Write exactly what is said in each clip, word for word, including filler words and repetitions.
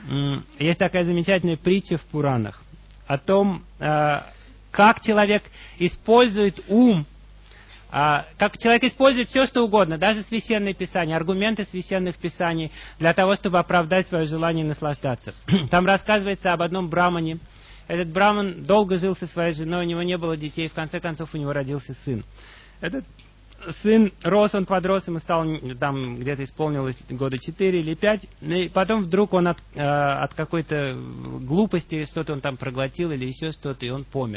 есть такая замечательная притча в Пуранах о том, как человек использует ум, как человек использует все, что угодно, даже священные писания, аргументы священных писаний, для того, чтобы оправдать свое желание наслаждаться. Там рассказывается об одном брамане. Этот браман долго жил со своей женой, у него не было детей, в конце концов у него родился сын. Этот сын рос, он подрос, ему стало, там где-то исполнилось года четыре или пять, и потом вдруг он от, э, от какой-то глупости, что-то он там проглотил или еще что-то, и он помер.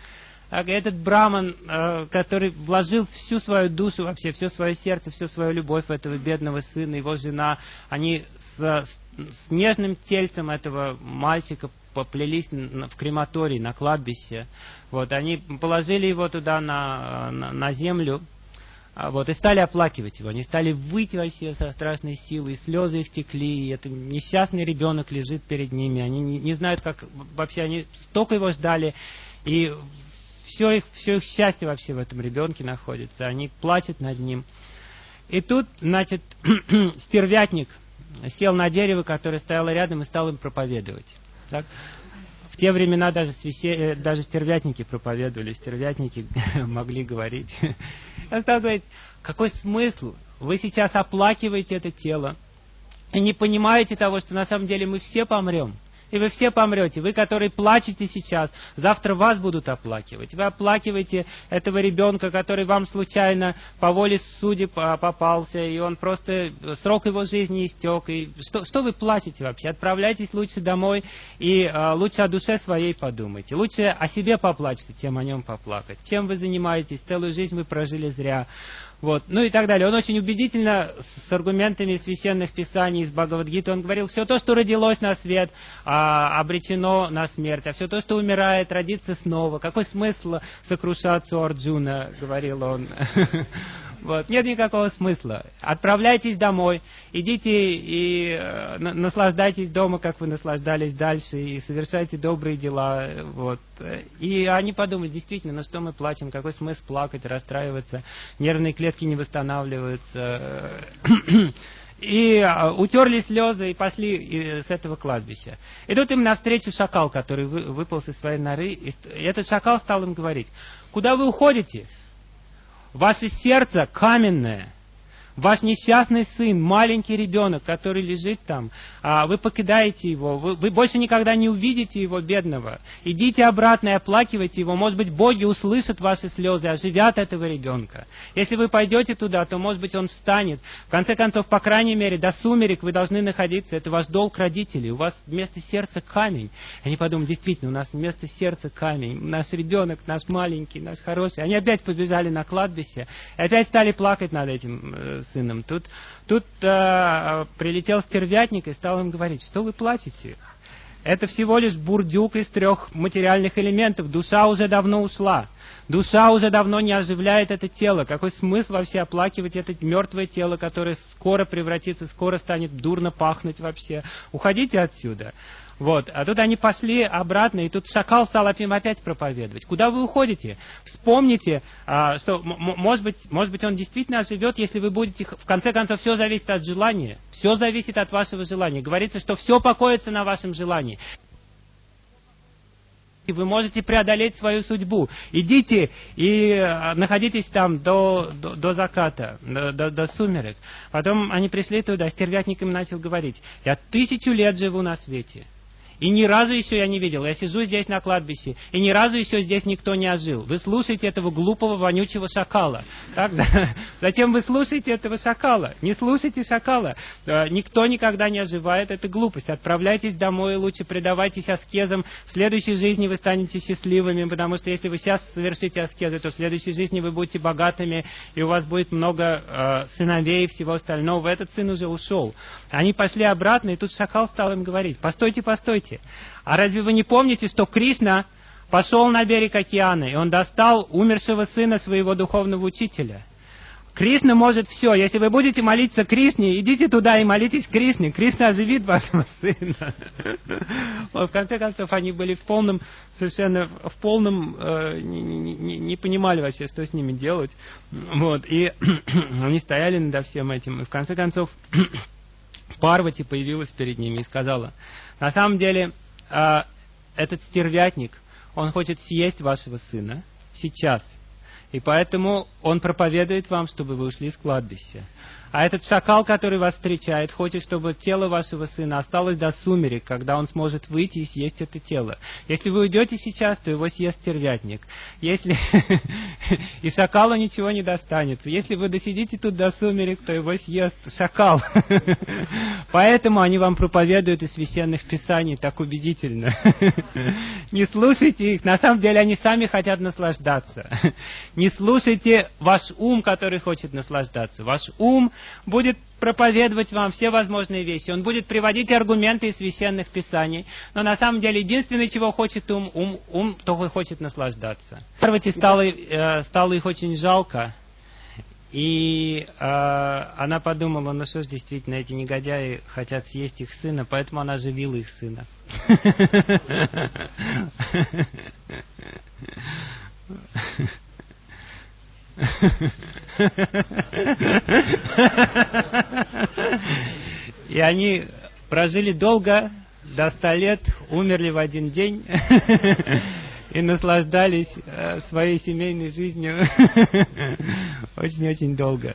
Этот браман, который вложил всю свою душу, вообще все свое сердце, всю свою любовь в этого бедного сына, его жена, они с, с нежным тельцем этого мальчика поплелись в крематорий, на кладбище. Вот, они положили его туда на, на, на землю, вот, и стали оплакивать его. Они стали выть вообще со страшной силой, слезы их текли, и этот несчастный ребенок лежит перед ними. Они не, не знают, как вообще, они столько его ждали, и Все их, все их счастье вообще в этом ребенке находится. Они плачут над ним. И тут, значит, стервятник сел на дерево, которое стояло рядом, и стал им проповедовать. Так? В те времена даже, свяще... даже стервятники проповедовали, стервятники могли говорить. Он стал говорить, какой смысл? Вы сейчас оплакиваете это тело и не понимаете того, что на самом деле мы все помрем. И вы все помрете. Вы, которые плачете сейчас, завтра вас будут оплакивать. Вы оплакиваете этого ребенка, который вам случайно по воле судеб попался, и он просто, срок его жизни истек. И что, что вы плачете вообще? Отправляйтесь лучше домой и а, лучше о душе своей подумайте. Лучше о себе поплачьте, чем о нем поплакать. Чем вы занимаетесь? Целую жизнь вы прожили зря. Вот. Ну и так далее. Он очень убедительно с аргументами священных писаний из Бхагавад-гиты, он говорил, все то, что родилось на свет, а, обречено на смерть, а все то, что умирает, родится снова. Какой смысл сокрушаться у Арджуна, говорил он. Вот. Нет никакого смысла. Отправляйтесь домой, идите и э, наслаждайтесь дома, как вы наслаждались дальше, и совершайте добрые дела. Вот. И они подумали, действительно, ну что мы плачем, какой смысл плакать, расстраиваться, нервные клетки не восстанавливаются. И утерли слезы и пошли с этого кладбища. И тут им навстречу шакал, который выполз из своей норы, и этот шакал стал им говорить, куда вы уходите? Ваше сердце каменное, ваш несчастный сын, маленький ребенок, который лежит там, а вы покидаете его, вы, вы больше никогда не увидите его, бедного. Идите обратно и оплакивайте его. Может быть, боги услышат ваши слезы, оживят этого ребенка. Если вы пойдете туда, то, может быть, он встанет. В конце концов, по крайней мере, до сумерек вы должны находиться. Это ваш долг родителей. У вас вместо сердца камень. Они подумали, действительно, у нас вместо сердца камень. Наш ребенок, наш маленький, наш хороший. Они опять побежали на кладбище и опять стали плакать над этим сыном. Тут, тут э, прилетел стервятник и стал им говорить, что вы плачете? Это всего лишь бурдюк из трех материальных элементов. Душа уже давно ушла. Душа уже давно не оживляет это тело. Какой смысл вообще оплакивать это мертвое тело, которое скоро превратится, скоро станет дурно пахнуть вообще? Уходите отсюда. Вот. А тут они пошли обратно, и тут шакал стал им опять проповедовать. Куда вы уходите? Вспомните, а, что, может быть, может быть, он действительно оживет, если вы будете... В конце концов, все зависит от желания. Все зависит от вашего желания. Говорится, что все покоится на вашем желании. И вы можете преодолеть свою судьбу. Идите и находитесь там до, до, до заката, до, до, до сумерек. Потом они пришли туда, стервятник им начал говорить, я тысячу лет живу на свете. И ни разу еще я не видел. Я сижу здесь на кладбище, и ни разу еще здесь никто не ожил. Вы слушаете этого глупого, вонючего шакала. Так? Затем вы слушаете этого шакала. Не слушайте шакала. Никто никогда не оживает. Это глупость. Отправляйтесь домой, лучше предавайтесь аскезам. В следующей жизни вы станете счастливыми, потому что если вы сейчас совершите аскезы, то в следующей жизни вы будете богатыми, и у вас будет много э, сыновей и всего остального. Этот сын уже ушел. Они пошли обратно, и тут шакал стал им говорить, постойте, постойте. А разве вы не помните, что Кришна пошел на берег океана, и он достал умершего сына своего духовного учителя? Кришна может все. Если вы будете молиться Кришне, идите туда и молитесь Кришне. Кришна оживит вашего сына. В конце концов, они были в полном, совершенно в полном, э, не, не, не понимали вообще, что с ними делать. Вот. И они стояли над всем этим. И в конце концов... Парвати появилась перед ними и сказала: на самом деле, э, этот стервятник, он хочет съесть вашего сына сейчас. И поэтому он проповедует вам, чтобы вы ушли с кладбища. А этот шакал, который вас встречает, хочет, чтобы тело вашего сына осталось до сумерек, когда он сможет выйти и съесть это тело. Если вы уйдете сейчас, то его съест стервятник. Если... И шакалу ничего не достанется. Если вы досидите тут до сумерек, то его съест шакал. Поэтому они вам проповедуют из священных писаний так убедительно. Не слушайте их. На самом деле они сами хотят наслаждаться. Не слушайте ваш ум, который хочет наслаждаться. Ваш ум будет проповедовать вам все возможные вещи. Он будет приводить аргументы из священных писаний. Но на самом деле единственное, чего хочет ум, ум, ум только хочет наслаждаться. Парвати стало, э, стало их очень жалко. И э, она подумала, ну что ж, действительно, эти негодяи хотят съесть их сына, поэтому она оживила их сына. И они прожили долго, до ста лет, умерли в один день и наслаждались своей семейной жизнью очень-очень долго.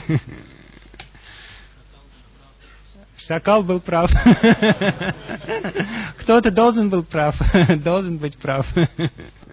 Шакал был прав. Кто-то должен был прав, должен быть прав.